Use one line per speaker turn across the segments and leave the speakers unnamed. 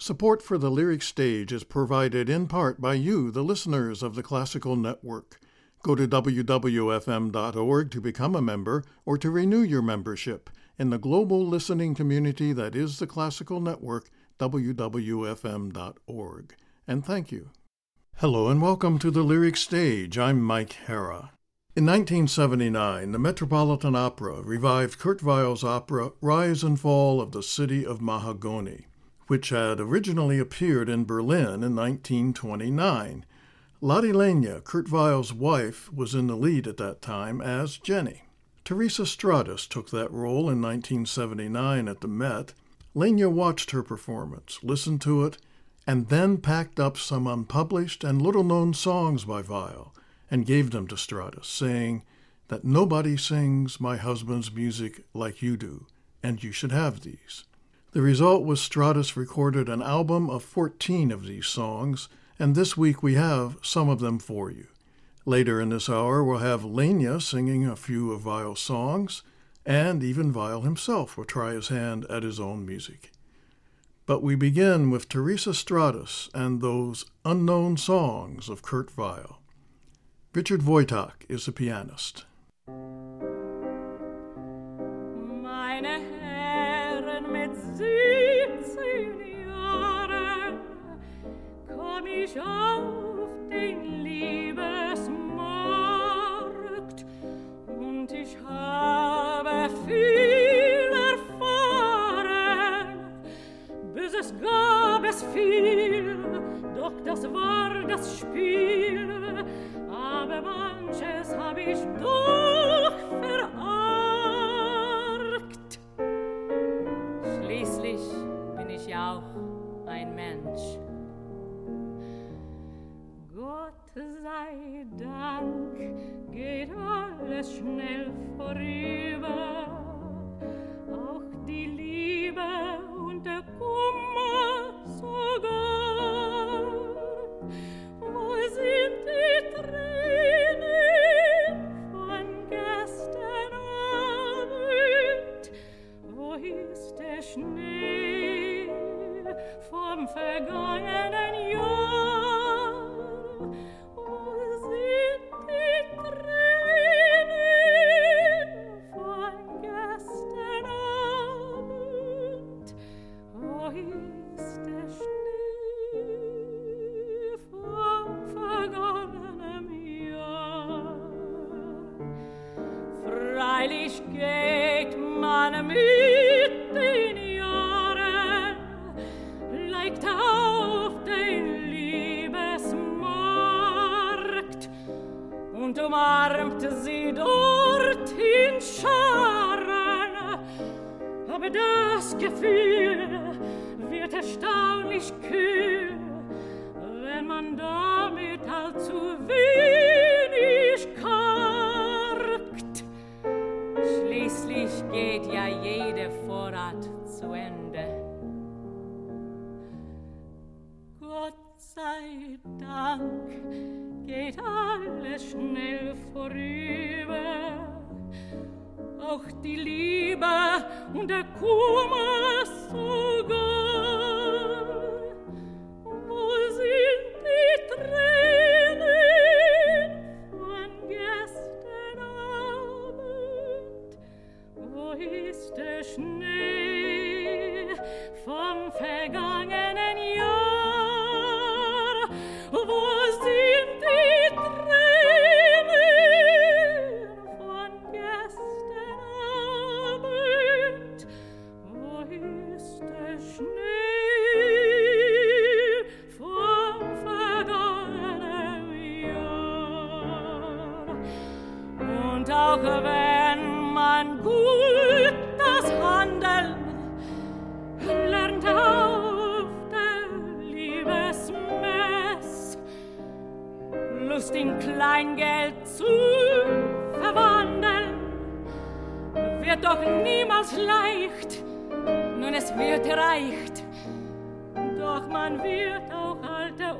Support for the Lyric Stage is provided in part by you, the listeners of the Classical Network. Go to wwfm.org to become a member or to renew your membership in the global listening community that is the Classical Network, wwfm.org. And thank you. Hello and welcome to the Lyric Stage. I'm Mike Hara. In 1979, the Metropolitan Opera revived Kurt Weill's opera Rise and Fall of the City of Mahagoni, which had originally appeared in Berlin in 1929. Lotte Lenya, Kurt Weill's wife, was in the lead at that time as Jenny. Teresa Stratas took that role in 1979 at the Met. Lenya watched her performance, listened to it, and then packed up some unpublished and little-known songs by Weill and gave them to Stratas, saying that nobody sings my husband's music like you do, and you should have these. The result was Stratas recorded an album of 14 of these songs, and this week we have some of them for you. Later in this hour, we'll have Lenya singing a few of Weill's songs, and even Weill himself will try his hand at his own music. But we begin with Teresa Stratas and those unknown songs of Kurt Weill. Richard Wojtak is the pianist.
Meine Herren, mit 17 Jahren komm ich auf den Liebesmarkt und ich habe viel erfahren, bis es gab es viel, doch das war das Spiel, aber manches hab ich doch verargt. Schließlich bin ich ja auch ein Mensch. Gott sei Dank geht alles schnell vorüber, auch die Liebe und der Kummer sogar. Wo sind die Tränen von gestern Abend? Wo ist der Schnee vom vergangenen Jahr? Wo sind die Tränen von gestern Abend? Wo ist der Schnee vom vergangenen Jahr? Freilich geht man mit den Jahren leicht auf den Liebesmarkt und umarmt sie dort in Scharen, aber das Gefühl wird erstaunlich kühl, wenn man damit allzu wenig kargt. Schließlich geht ja jeder Vorrat zu Ende. Gott sei Dank geht alles schnell vorüber, auch die Liebe und der Kummer sogar. Wo sind die Tränen von gestern Abend? Wo ist der Schnee vom vergangenen Jahr? Wo sind die Tränen von gestern Abend? Wo ist der Schnee vom vergangenen Jahr? Und auch wenn man gut das Handeln lernt auf der Liebesmess, Lust in Kleingeld zu verwandeln, wird doch niemals leicht, nun es wird erreicht, doch man wird auch alte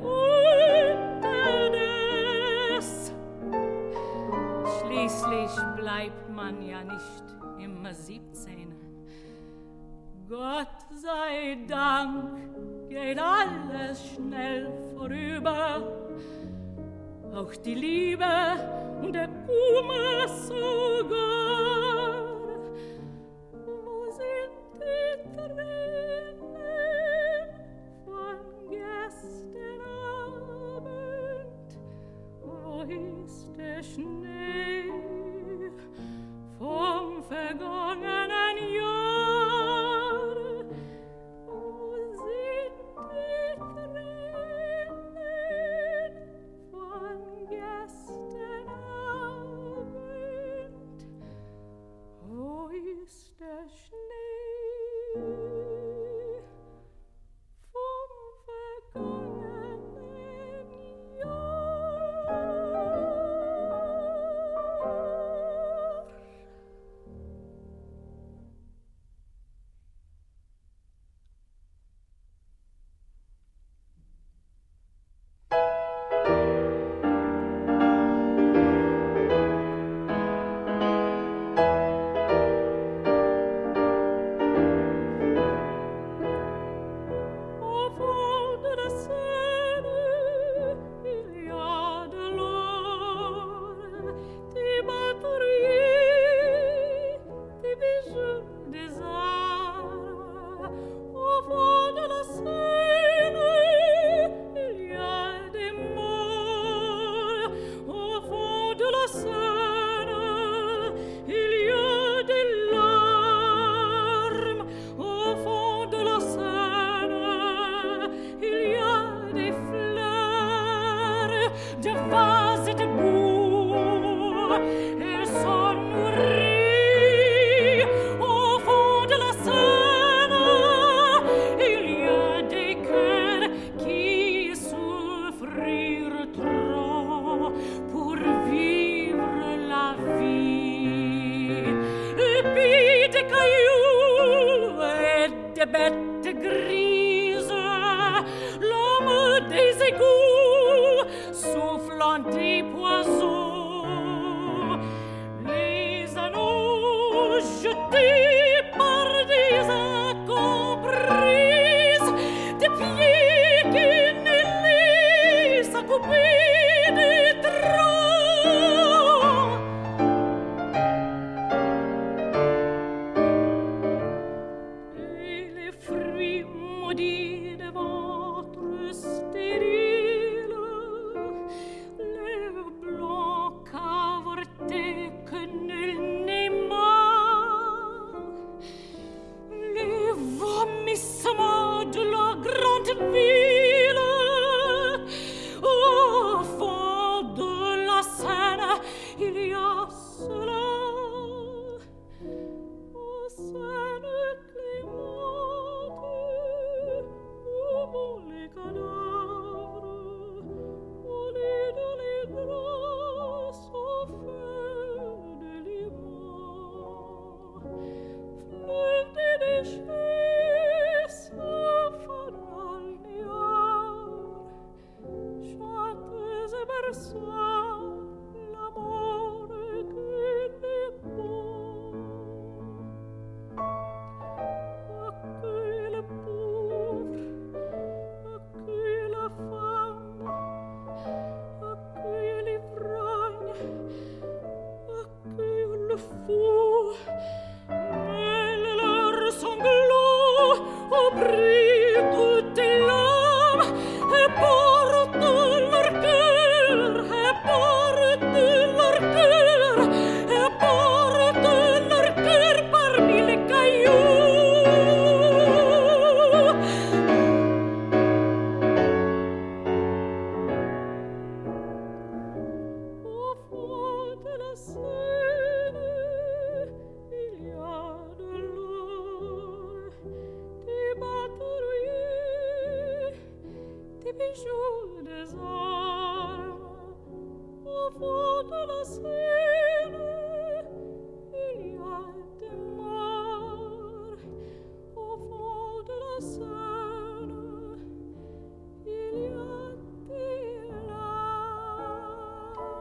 unterdes. Schließlich bleibt man ja nicht immer 17. Gott sei Dank geht alles schnell vorüber, auch die Liebe und der Kummer sogar. Wo sind die Tränen von gestern Abend? Wo ist der Schnee vom vergangenen Jahr? Wo sind die Tränen von gestern Abend? Wo ist der Schnee vom vergangenen Jahr? Au fond de la Seine, il y a de l'or, des batteries, des bijoux, des arts. Au fond de la Seine, il y a des morts. Au fond de la Seine, il y a des larmes. Au fond de la Seine, il y a des fleurs, de vases et de boue. Elles sont nourries. Au fond de la Seine, il y a des cœurs qui souffrirent trop pour vivre la vie. Et puis des cailloux et des bêtes grises, l'homme des égouts soufflant des poisons, les anneaux jetés par des incomprises, des pieds qui ne laissent à couper des troncs. Et les fruits maudits de votre stérile, les blancs cavortés que nul n'aima, les vomissements de la grande ville. Au fond de la Seine, il y a cela. Ô Seine clémente, où vont les cadavres? Au lit de les grâces, au feu de limon. Fleuve des déchets, s'affanant le néant. Chanteuse et berçois, l'amour qu'il est bon. Accueille le pauvre, accueille la femme, accueille l'ivrogne, accueille le fou. Mêle leurs sanglots au bruit de tes larmes et porte leur cœur, et porte leur cœur, et porte leur cœur parmi les cailloux. Au fond de la Seine, il y a de l'or, des batteries, des bijoux, des armes. Au fond de la Seine, il y a des morts. Au fond de la Seine, il y a des larmes.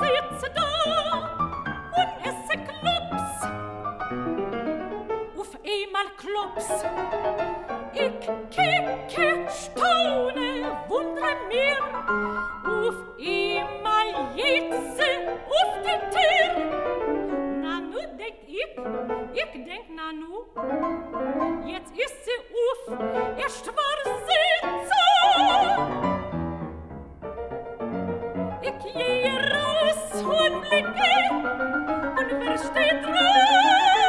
sitze da und esse Klops. Auf einmal Klops. Ich kicke, staune, wundere mir. Auf einmal jetze auf die Tür. Na nu denk ich denk na nu. Jetzt ist sie auf, erst war sie zu. Ich gehe raus und blicke, und wer steht raus?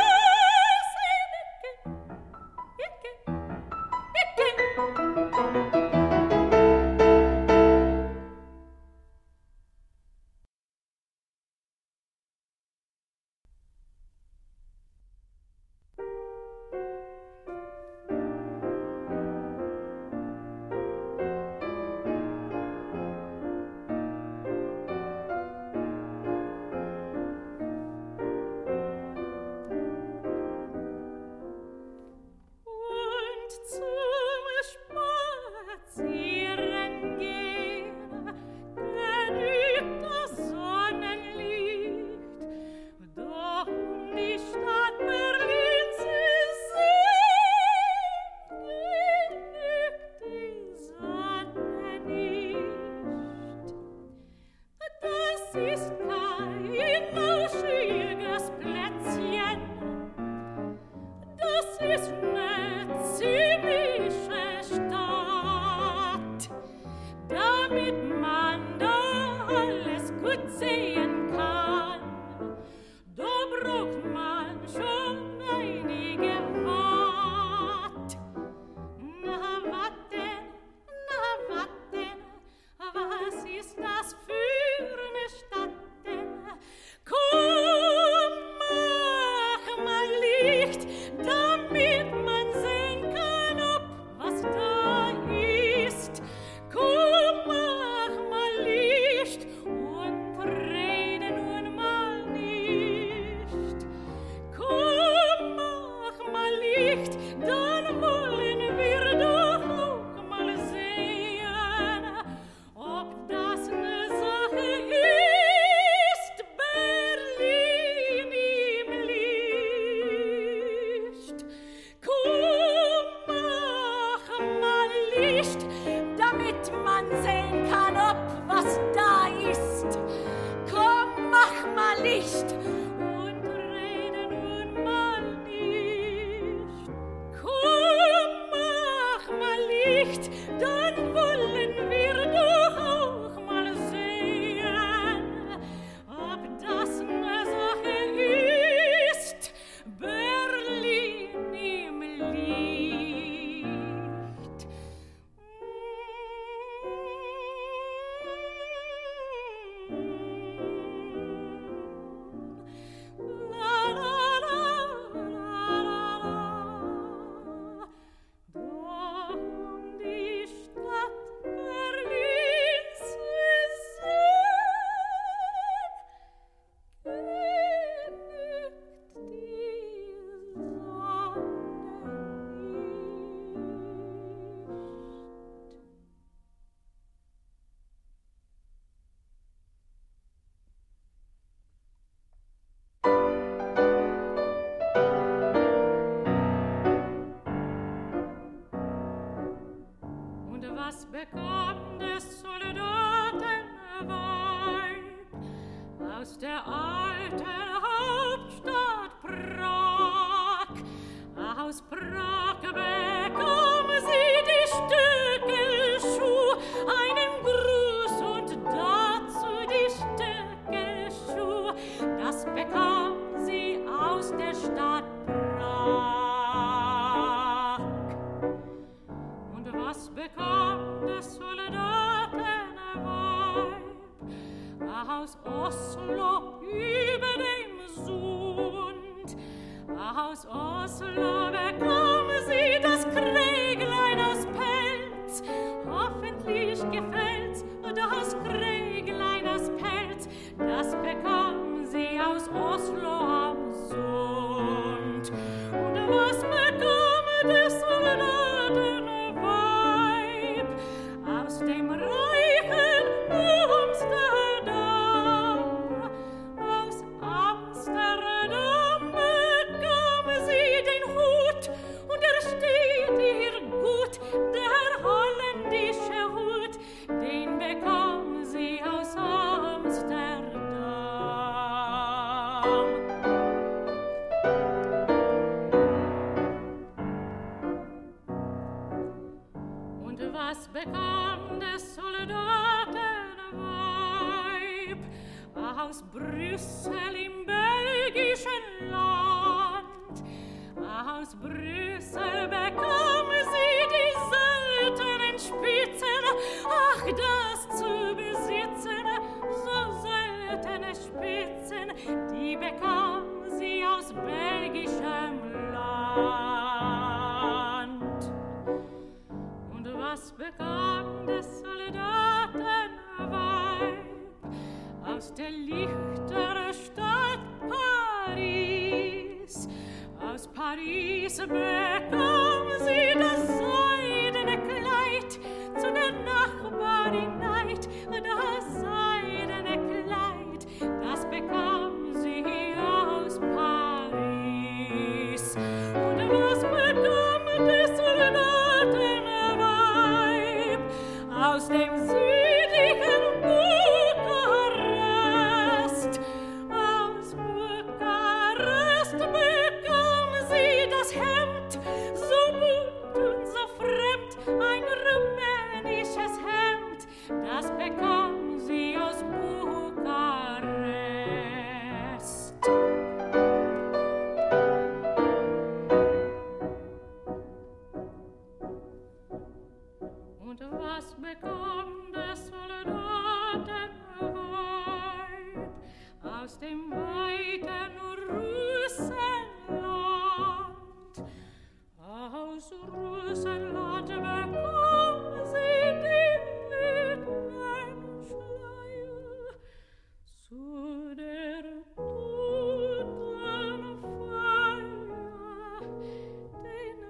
bekam des Soldatenweib aus der alten Hauptstadt Prag. Aus Prag bekam sie die Stücke Schuh, einen Gruß und dazu die Stücke Schuh. Das bekam sie aus der Stadt Prag. Und was bekam des Soldatenweib aus Oslo über dem Sund? Aus Oslo bekam sie das Kräglein aus Pelz. Hoffentlich gefällt's das Kräglein aus Pelz. Das bekam sie aus Oslo am Sund. Und was bekam des Soldatenweib aus dem reichen Amsterdam? Weib aus Brüssel im belgischen Land. Aus Brüssel bekam sie die seltenen Spitzen, ach, das zu besitzen, so seltene Spitzen, die bekam sie aus belgischem Land. Und was bekam des Soldatenweib aus der lichteren Stadt Paris? Aus Paris bekam sie das seidene Kleid, zu der Nachbarin Neid, das seidene Kleid, das bekam sie aus Paris. Und was bekam des Soldatenweib aus dem südlichen Bukarest? Aus Bukarest bekam sie das Hemd, so bunt und so fremd, ein rumänisches Hemd, das bekam sie aus Bukarest. Und was bekam der Soldatenweib aus dem weiten Russenland? Aus Russenland bekam sie den Witwenschleier, zu der Totenfeier, den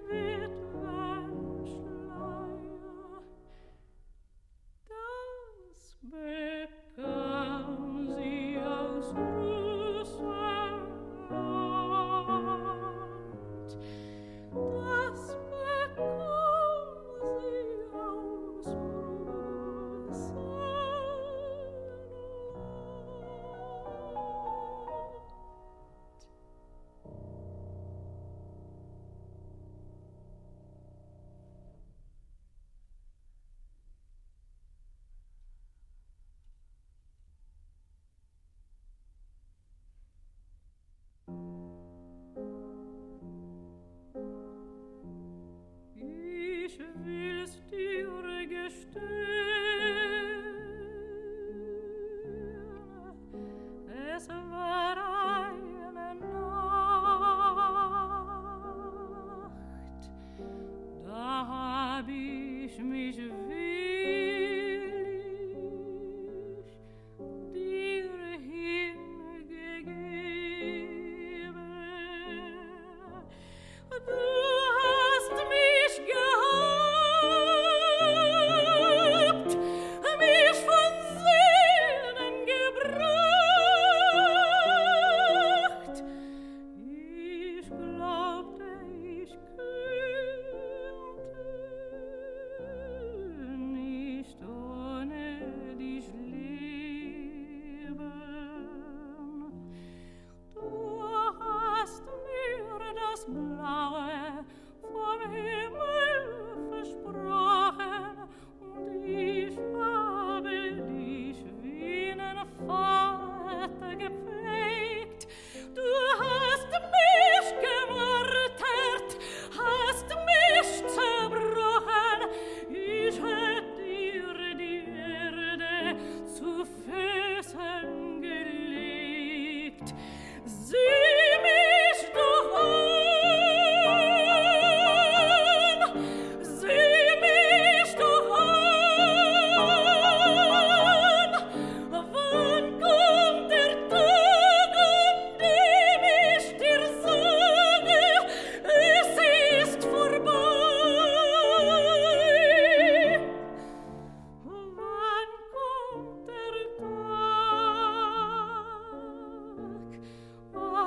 Witwenschleier. Das bekam sie aus Russenland. Das bekam sie aus Ich will's dir gestehen, es war eine Nacht, da hab ich mich willig dir hingegeben. Du hast mich gehabt, mich von Sinnen gebracht. Ich glaubte, ich könnte nicht ohne dich leben. Du hast mir das Blaue vom Himmel versprochen, und ich habe dich wie einen Vater gepflegt. Du hast mich gemartert, hast mich zerbrochen, ich hätt dir die Erde zu Füßen gelegt. Sieh mich doch an, sieh mich doch an. Wann kommt der Tag, an dem ich dir sage, es ist vorbei? Wann kommt der Tag,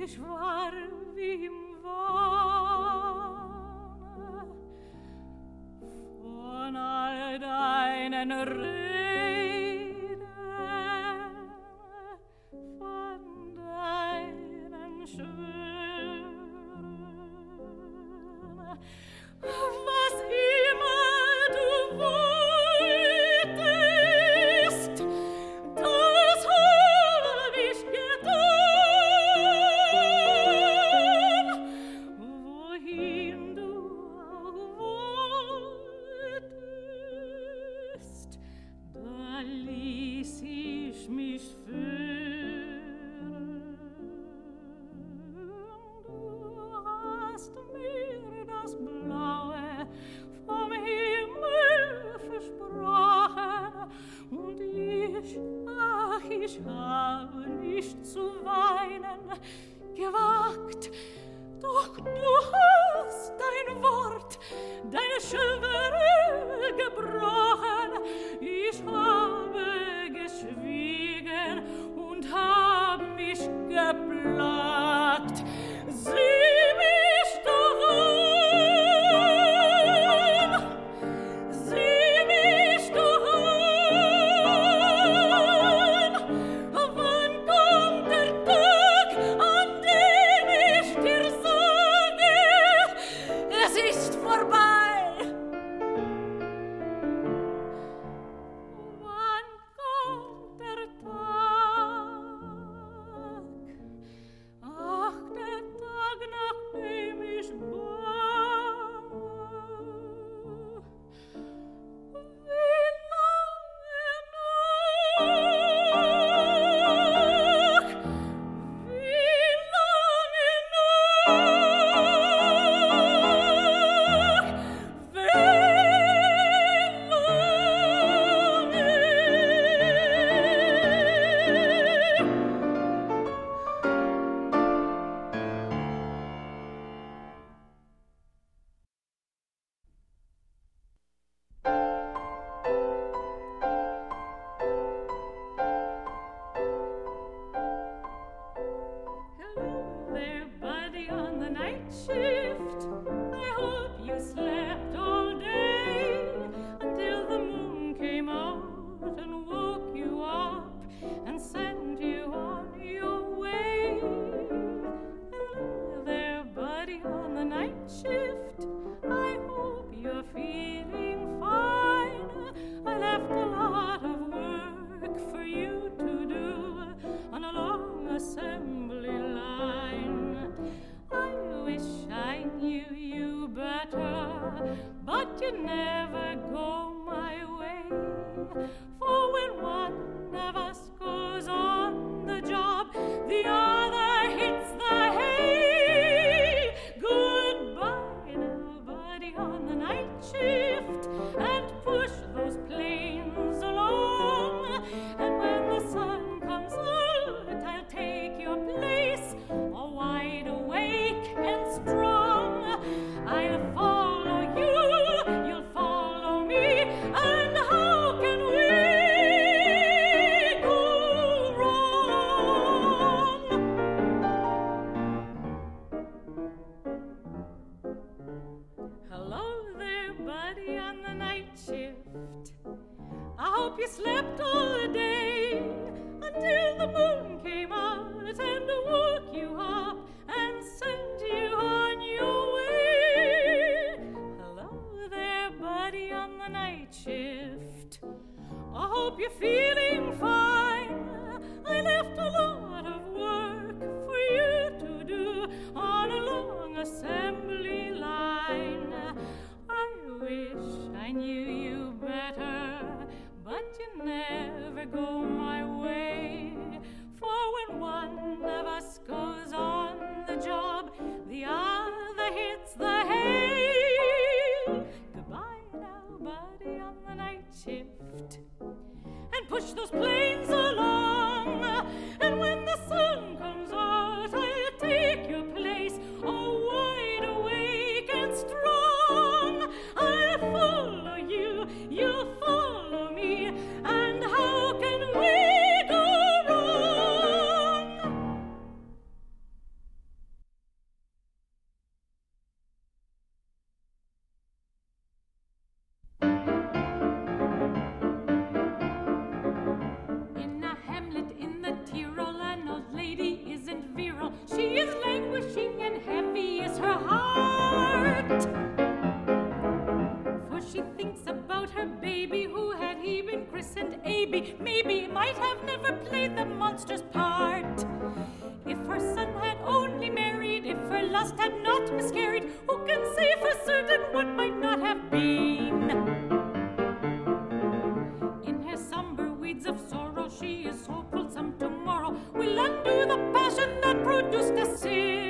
ich war wie im Wahn von all deinen Reden, von deinen Schwüren, was immer du wolltest, das hab ich getan. Wohin du auch wolltest, da ließ ich mich führen. Du hast mir das Blaue vom Himmel versprochen, und ich habe nicht zu weinen gewagt, doch du hast dein Wort, deine Schwöre gebrochen. Ich habe geschwiegen und hab mich geplagt. Sieh mich doch an, sieh mich doch an. Wann kommt der Tag, an dem ich dir sage, es ist vorbei? Wann kommt der Tag? Ach, der Tag, nachdem ich bange. Wie lange noch? Wie lange noch? Wie Hello there, buddy on the night shift. I hope you slept all day until the moon came out and woke you up and sent you on your way. Hello there, buddy on the night shift. I hope you're feeling fine. I left a lot of work for you to do on a long assembly line. I wish I knew you better, but you never go my way. For when one of us goes on the job, the other hits the hay. Goodbye now, buddy on the night shift, and push those planes along. And when the sun comes out, I'll take your place, all wide awake and strong. I'll follow you, you'll follow me, and how can we go wrong? Hello there, buddy on the night shift. I hope you slept all day until the moon came out and woke you up and sent you on your way. Hello there, buddy on the night shift. I hope you're feeling fine. I left a lot of work for you to do on a long assembly line. I wish I knew you better, but you never go my way. For might have never played the monster's part. If her son had only married, if her lust had not miscarried, who can say for certain what might not have been? In her somber weeds of sorrow, she is hopeful some tomorrow will undo the passion that produced a sin.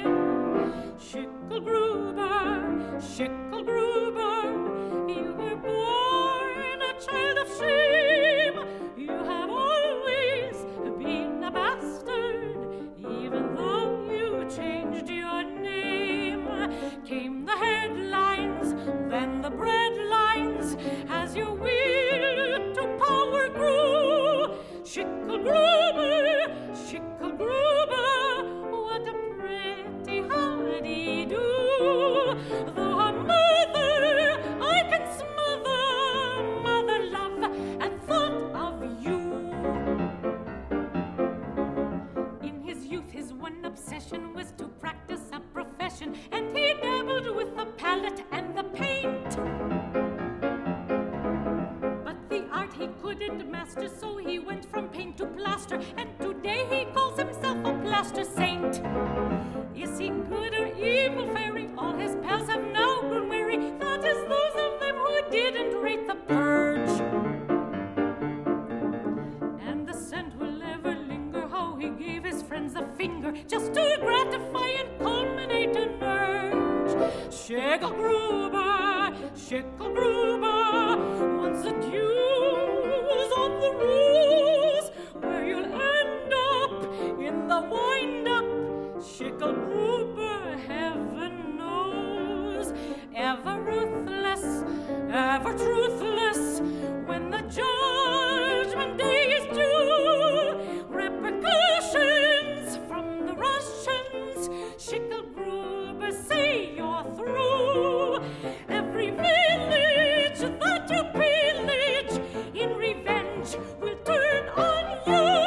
Schicklgruber, Schicklgruber, you were born a child of shame. You have always been a bastard, even though you changed your name. Came the headlines, then the breadlines, as your will to power grew. Schicklgruber, Schicklgruber, what a pretty howdy-do. Though a mother I can smother, mother love and thought of you. In his youth his one obsession was to practice a profession, and he dabbled with the palette and the paint. But the art he couldn't master, so he went from paint to plaster, and today he calls himself a plaster saint. Is he good or evil fairy? All his pals have now grown weary. That is those of them who didn't rate the purge. And the scent will ever linger, how he gave his friends the finger, just to gratify and culminate an urge. Schicklgruber, Schicklgruber, once the dues on the rules, where you'll end up in the wind-up. Schicklgruber, heaven knows, ever ruthless, ever truthless, when the judgment day is due. Repercussions from the Russians, Schicklgruber, say you're through. Every village that you pillage in revenge will turn on you.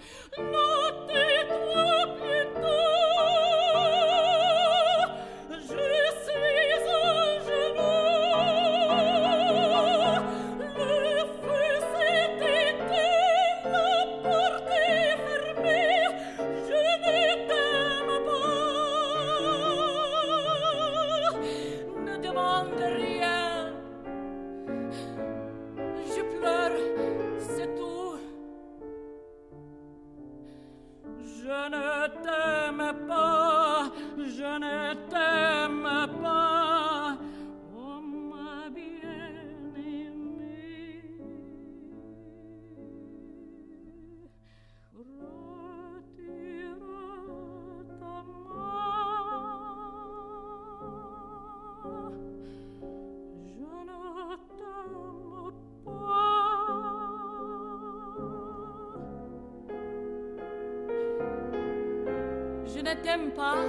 Je ne t'aime pas.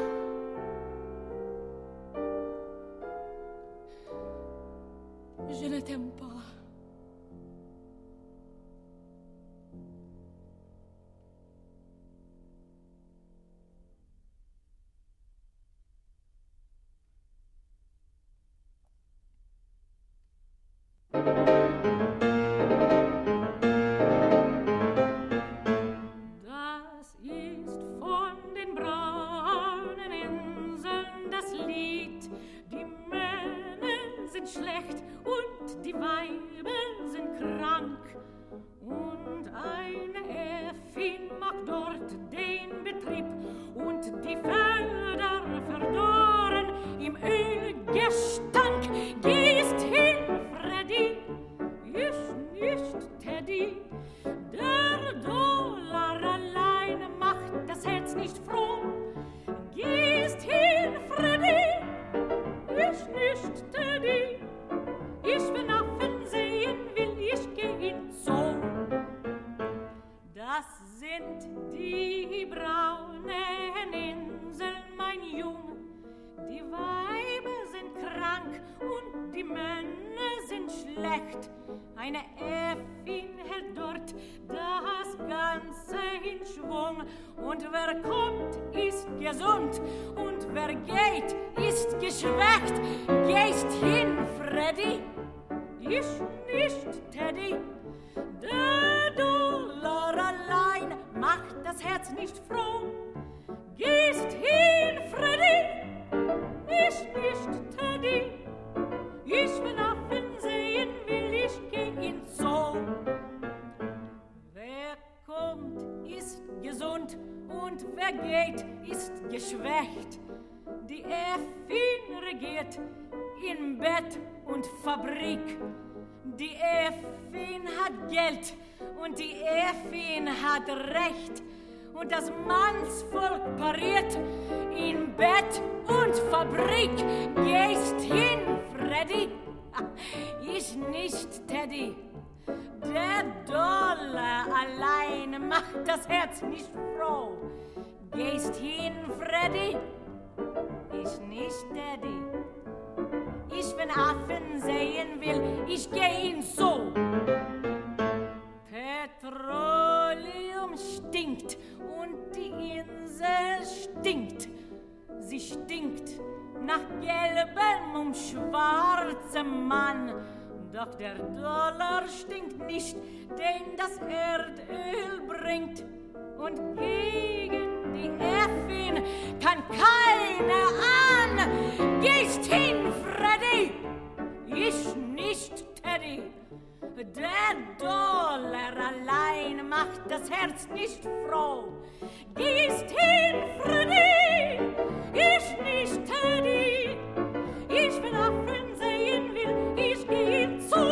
Je ne t'aime pas. Eine Äffin hält dort das Ganze in Schwung. Und wer kommt, ist gesund. Und wer geht, ist geschwächt. Gehst hin, Freddy? Ich nicht, Teddy. Der Dollar allein macht das Herz nicht froh. Gehst hin, Freddy? Ich nicht, Teddy. Ich will Affen sehen, will ich geh in Zoo. Wer kommt, ist gesund und wer geht, ist geschwächt. Die Äffin regiert in Bett und Fabrik. Die Äffin hat Geld und die Äffin hat Recht. Und das Mannsvolk pariert in Bett und Fabrik. Gehst hin, Freddy? Ich nicht, Teddy. Der Dollar allein macht das Herz nicht froh. Gehst hin, Freddy? Ich nicht, Teddy. Ich, wenn Affen sehen will, ich geh in Zoo. Petroleum stinkt und die Insel stinkt. Sie stinkt nach gelbem und schwarzem Mann. Doch der Dollar stinkt nicht, den das Erdöl bringt. Und gegen die Äffin kann keiner an. Gehst hin, Freddy? Ich nicht, Teddy. Der Dollar allein macht das Herz nicht froh. Gehst hin, Freddy? Ich nicht, Teddy. Ich will Affen sehen will, ich geh zu.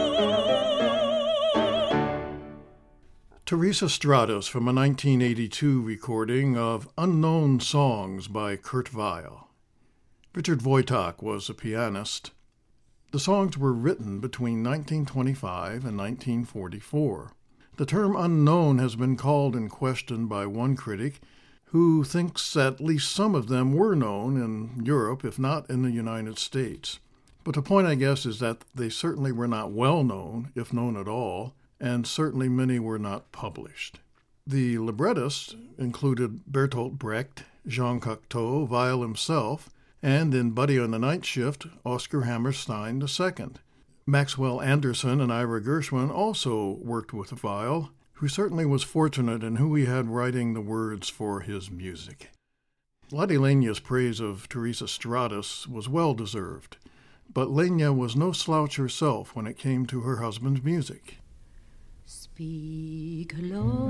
Teresa Stratos from a 1982 recording of Unknown Songs by Kurt Weill. Richard Wojtak was a pianist. The songs were written between 1925 and 1944. The term unknown has been called in question by one critic who thinks at least some of them were known in Europe, if not in the United States. But the point, I guess, is that they certainly were not well known, if known at all, and certainly many were not published. The librettists included Bertolt Brecht, Jean Cocteau, Weill himself, and in Buddy on the Night Shift, Oscar Hammerstein II. Maxwell Anderson and Ira Gershwin also worked with Weill, who certainly was fortunate in who he had writing the words for his music. Lotte Lenya praise of Teresa Stratas was well-deserved, but Lenya was no slouch herself when it came to her husband's music.
Speak low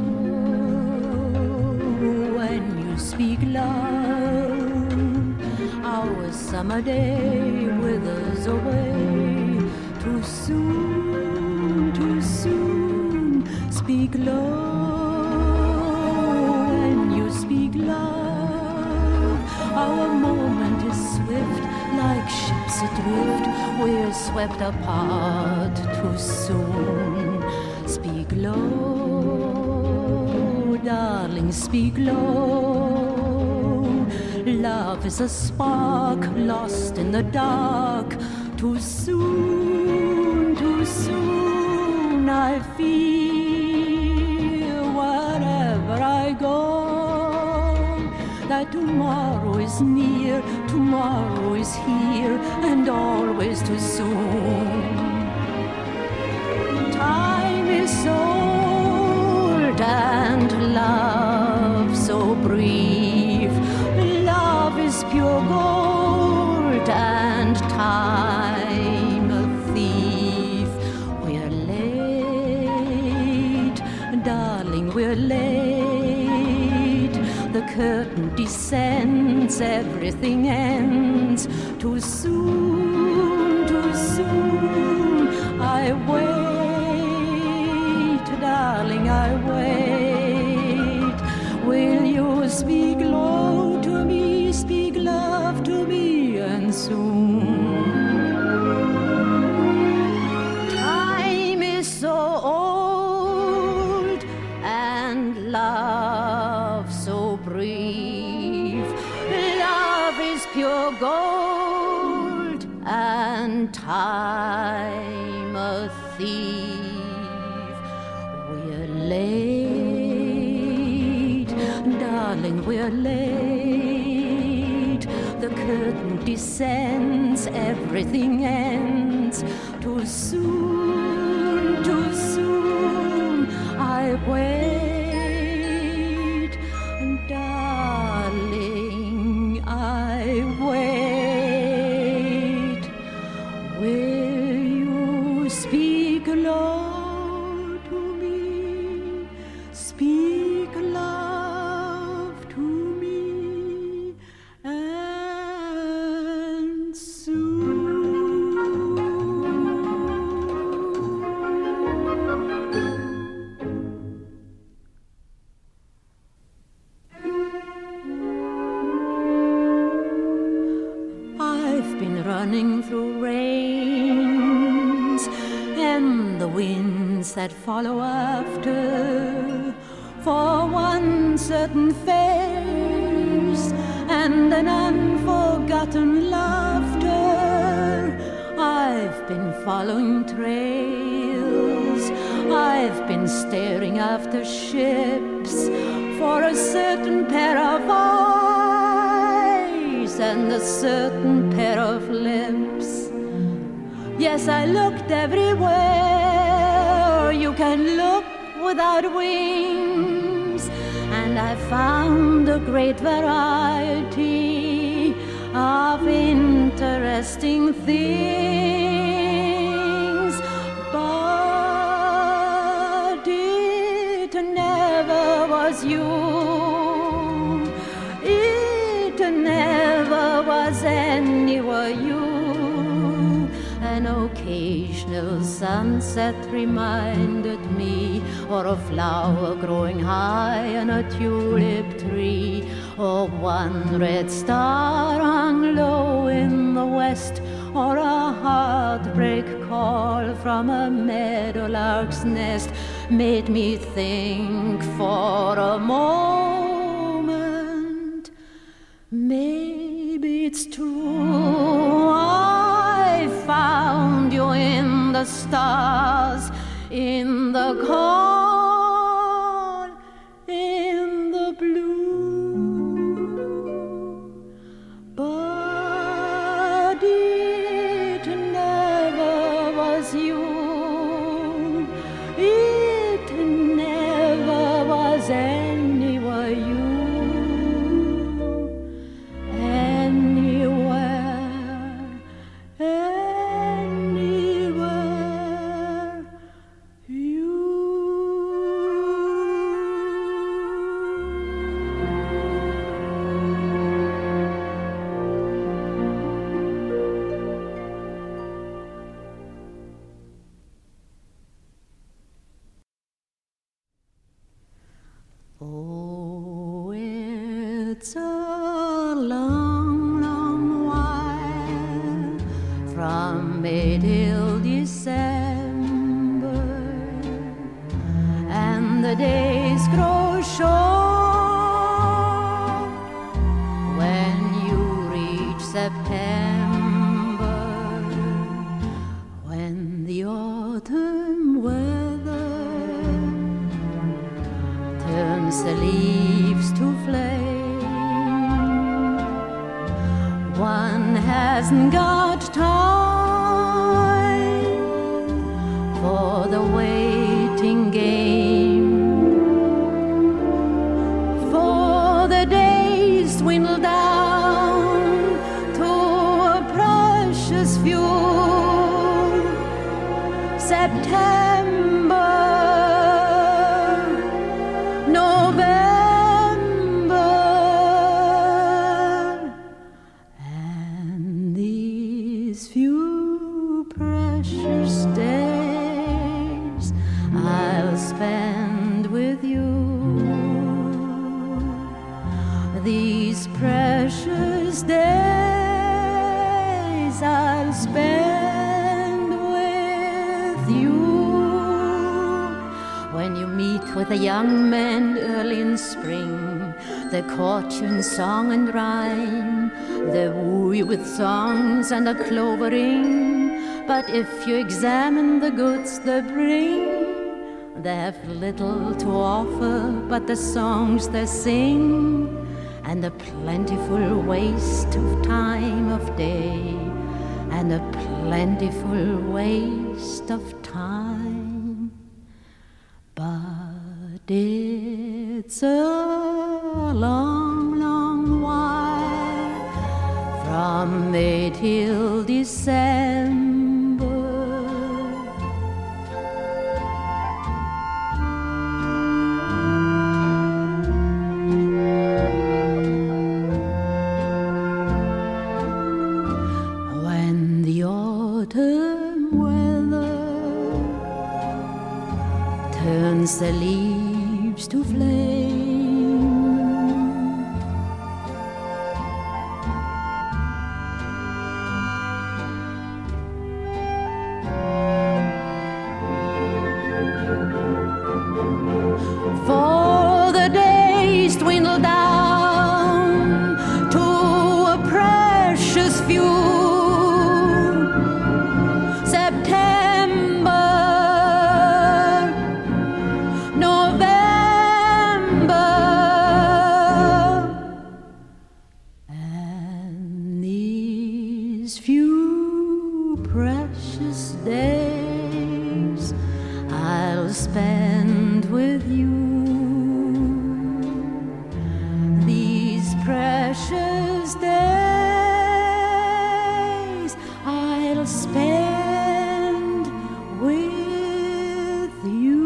when you speak loud. Our summer day withers away. Too soon, too soon. Speak low when you speak loud. Our moment is swift, like ships adrift. We're swept apart too soon. Speak low, darling, speak low. Love is a spark lost in the dark. Too soon, I feel wherever I go that tomorrow is near, tomorrow is here, and always too soon. Time is so old and love so brief. Love is pure gold and time a thief. We're late, darling, we're late. The curtain descends, everything ends. Too soon, I wait, darling, I wait. Will you speak low to me, speak love to me, and soon? Time is so old and love so brief. Love is pure gold and time a thief. We're late, darling, we're late. The curtain descends, everything ends. Too soon, I wait, darling, I wait. Will you speak low to me, speak love to me, and soon? I've been running through rains and the winds that follow after, for one certain face and an unforgotten laughter. I've been following trails, I've been staring after ships, for a certain pair of eyes and a certain pair of lips. Yes, I looked everywhere you can look without wings, and I found a great variety of interesting things. But it never was you. It never was anywhere you. An occasional sunset reminded me, or a flower growing high on a tulip tree, or one red star hung low in the west, or a heartbreak call from a meadowlark's nest, made me think for a moment, maybe it's true. I found you in the stars, in the call, the days grow short, when you reach September, when the autumn weather turns the leaves to flame, one hasn't got time for the waiting game, for the days dwindle down to a precious few. September, November, and these few precious days I'll spend with you. These precious days I'll spend with you. When you meet with a young man early in spring, they court you in song and rhyme, they woo you with songs and a clover ring. But if you examine the goods they bring, they have little to offer but the songs they sing, and a plentiful waste of time of day, and a plentiful waste of time. But it's a long, long while from May till December. When the autumn weather turns the leaves to flame, for the days dwindle down to a precious few. September, November, and these few precious days I'll spend with you. These precious days I'll spend with you.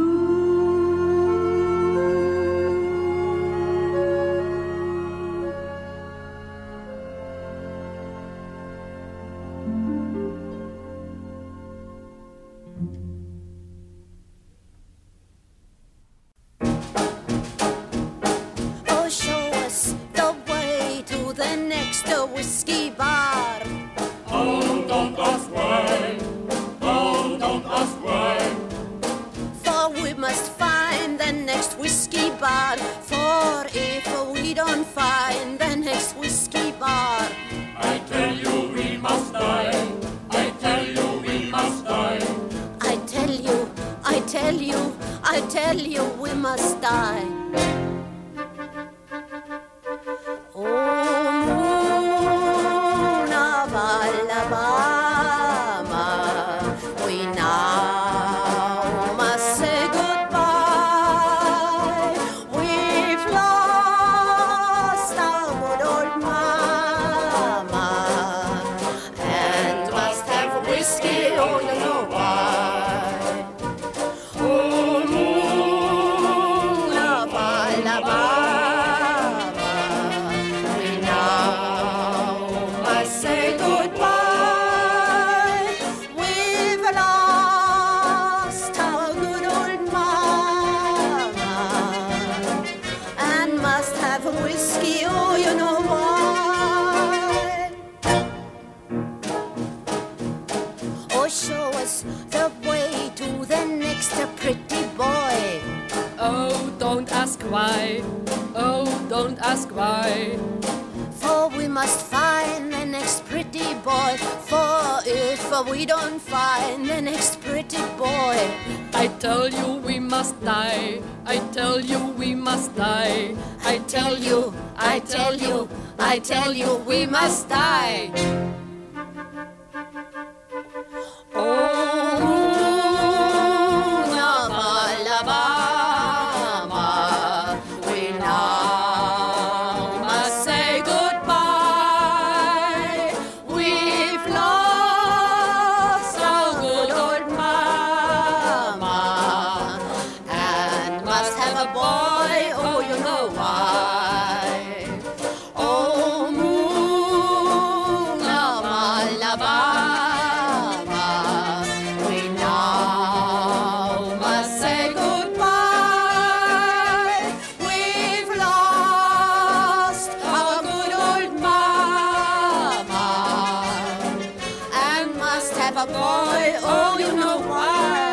Oh, show us the way to the next whiskey bar.
Oh, don't ask why. Oh, don't ask why.
For we must find the next whiskey bar. For if we don't find the next whiskey bar,
I tell you we must die. I tell you we must die.
I tell you, I tell you, I tell you we must die. Oh, moon of Alabama, we now must say goodbye. We've lost our good old mama, and must have whiskey, oh, you know why. Oh, moon of Alabama,
ask why. Oh, don't ask why.
For we must find the next pretty boy. For if we don't find the next pretty boy,
I tell you we must die. I tell you we must die.
I tell you, I tell you, I tell you we must die. Oh, moon of Alabama, we now must say goodbye. We've lost our good old mama and must have a boy. Oh, you know why. Oh, moon of Alabama, we now must say goodbye. We've lost our good old mama and must have a boy. Oh, you know why.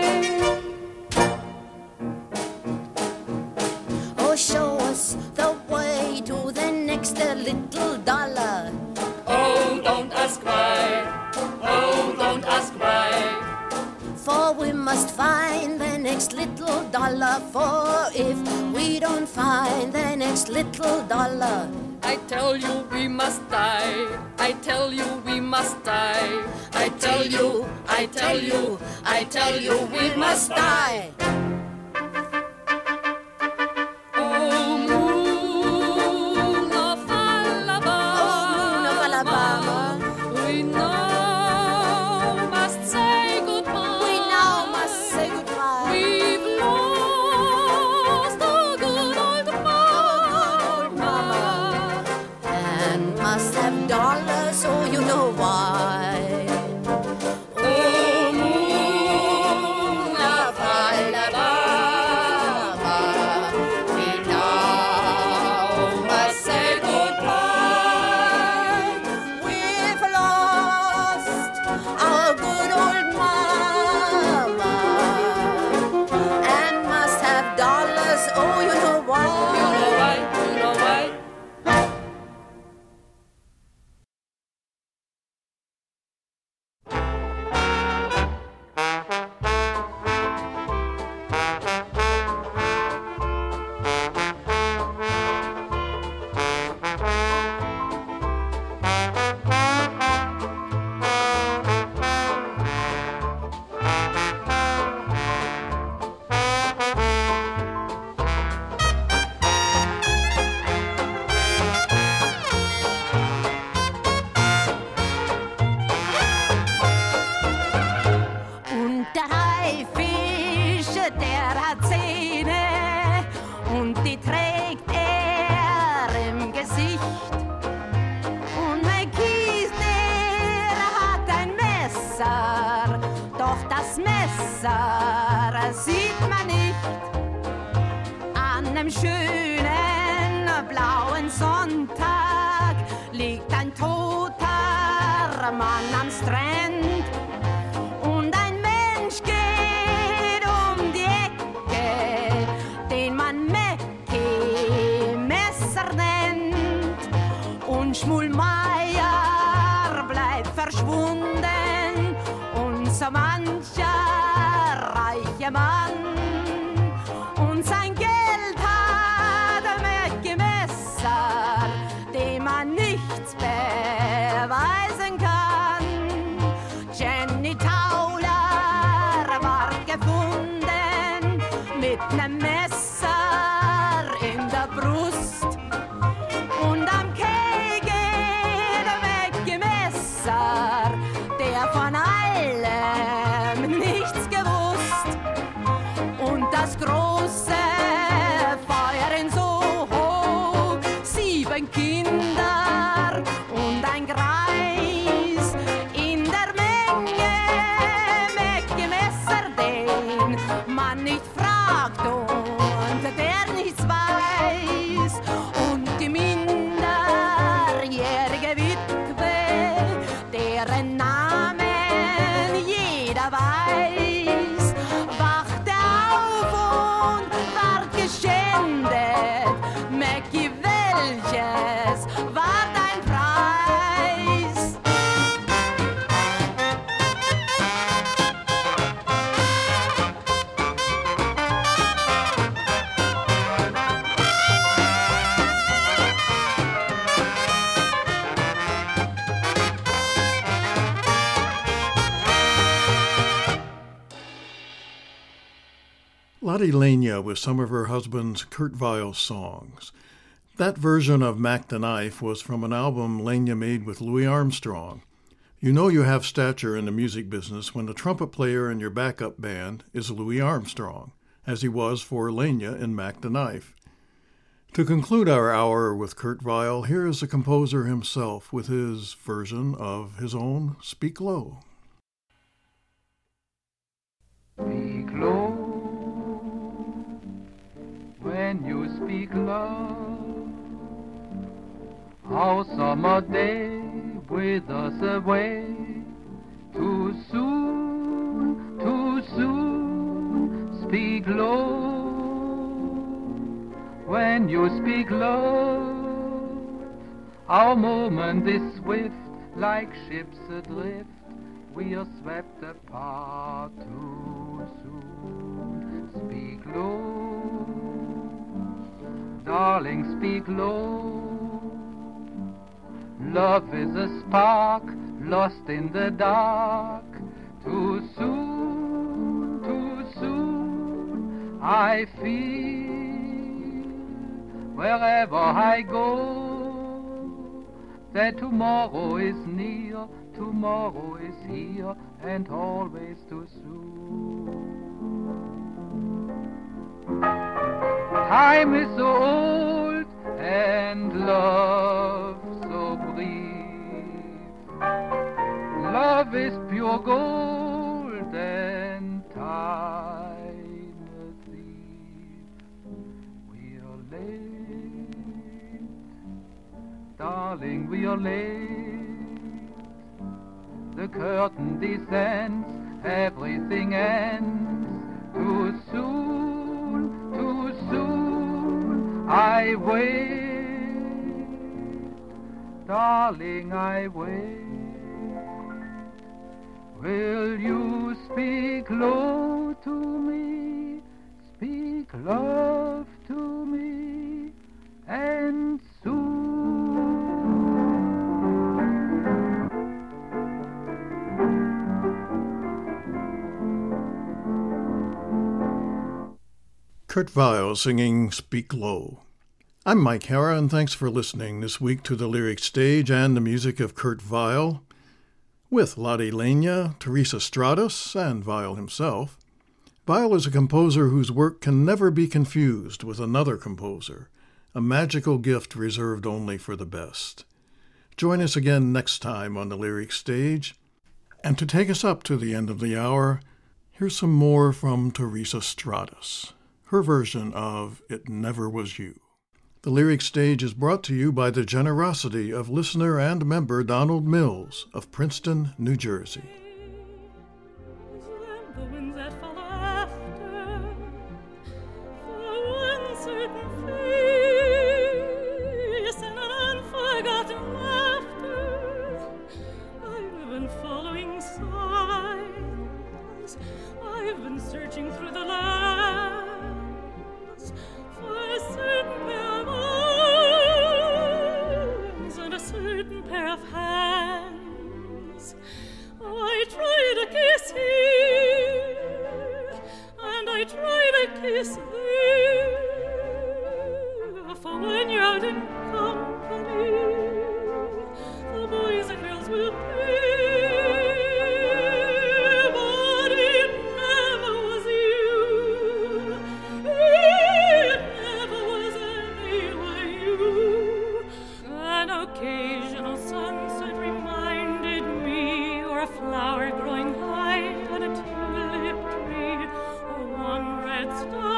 Oh, show us the way to the next little dollar.
Oh, don't ask why. Oh, don't ask why.
For we must find the next little dollar. For if we don't find the next little dollar,
I tell you we must die. I tell you we must die.
I tell you, I tell you, I tell you we must die.
Oh, moon of Alabama,
Oh, moon of Alabama,
we now must say goodbye.
we now must say goodbye.
We've lost our good old mama.
And must have dollars, oh, you know why. Oh, moon of Alabama, we now must say goodbye. We've lost our good old mama and must have dollars, oh, you know why.
You know why? You know why?
Und der Haifisch, der hat Zähne und die trägt er im Gesicht. Und mein Kies, der hat ein Messer, doch das Messer sieht man nicht. An einem schönen blauen Sonntag liegt ein toter Mann am Strand. Und ein Mensch geht um die Ecke, den man Mäcki Messer nennt. Und Schmulmeier bleibt verschwunden und so mancher reiche Mann. Und sein Geld hat Mäcki Messer, dem man nichts beweisen kann. Jenny Tauler ward gefunden mit nem Messer in der Brust. Und am Kegel Mäcki Messer, der von allem nichts gewusst. Und das große Feuer in Soho, 7 Kinder und ein Greis. In der Menge Mäcki Messer, den man nicht fragt und der nichts weiß. Und die minderjährige Witwe, deren Namen jeder weiß, wachte auf und ward geschändet
Lotte Lenya with some of her husband's Kurt Weill songs. That version of Mac the Knife was from an album Lenya made with Louis Armstrong. You know you have stature in the music business when the trumpet player in your backup band is Louis Armstrong, as he was for Lenya in Mac the Knife. To conclude our hour with Kurt Weill, here is the composer himself with his version of his own Speak Low.
Speak low when you speak low. How summer day withers away. Too soon, speak low. When you speak low, our moment is swift, like ships adrift. We are swept apart too soon. Speak low, darling, speak low. Love is a spark lost in the dark. Too soon, I feel wherever I go that tomorrow is near, tomorrow is here, and always too soon. Time is so old and love so brief. Love is pure gold and time a thief. We are late, darling, we are late. The curtain descends, everything ends. Too soon, I wait. Darling, I wait. Will you speak low to me, speak love to me, and soon?
Kurt Weill singing Speak Low. I'm Mike Hara, and thanks for listening this week to the Lyric Stage and the music of Kurt Weill, with Lotte Lenya, Teresa Stratas, and Weill himself. Weill is a composer whose work can never be confused with another composer, a magical gift reserved only for the best. Join us again next time on the Lyric Stage, and to take us up to the end of the hour, here's some more from Teresa Stratas, her version of It Never Was You. The Lyric Stage is brought to you by the generosity of listener and member Donald Mills of Princeton, New Jersey.
The winds that follow after, for one certain face and an unforgotten laughter. I've been following signs, I've been searching through the lands for a certain pair of eyes and a certain pair of hands. Oh, I try to kiss here, and I try to kiss there, for when you're out in company, the boys and girls will pay, but it never was you, it never was anyway you. An occasional sunset reminded me, or a flower growing high on a tulip tree, or one red star